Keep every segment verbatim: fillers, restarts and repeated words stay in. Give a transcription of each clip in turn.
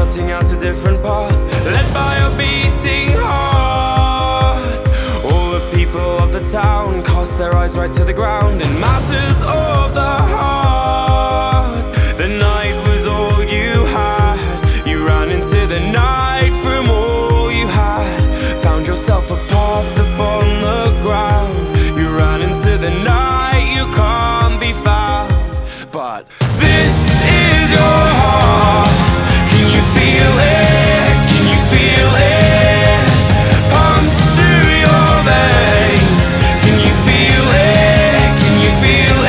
charting out a different path, led by a beating heart. All the people of the town cast their eyes right to the ground in matters of the heart. The night was all you had. You ran into the night from all you had. Found yourself a path upon the ground. You ran into the night, you can't be found. But this is your heart. Can you feel it? Can you feel it? Pumps through your veins. Can you feel it? Can you feel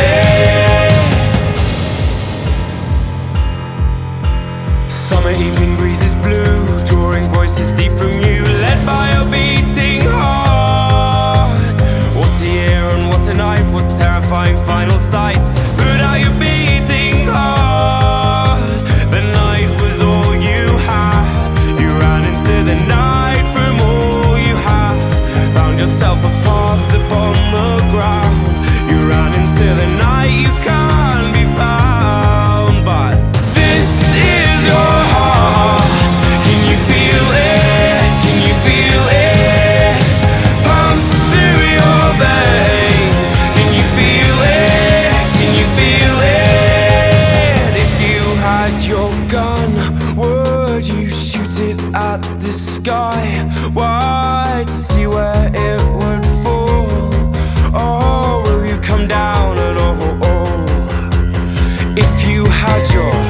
it? Summer evening breezes blue, drawing voices deep from you, led by a beating heart. What a year and what a night, what terrifying final sights. Put out your beating heart. The night was all you had. You ran into the night from all you had. Found yourself a path upon the ground. You ran into the night, you can't be found. But this is your heart. Can you feel it? Can you feel it? Pumps through your veins. Can you feel it? Can you feel it? If you had your gun, would you shoot it at the sky? Why? To see where it would fall? Or will you come down at all? If you had your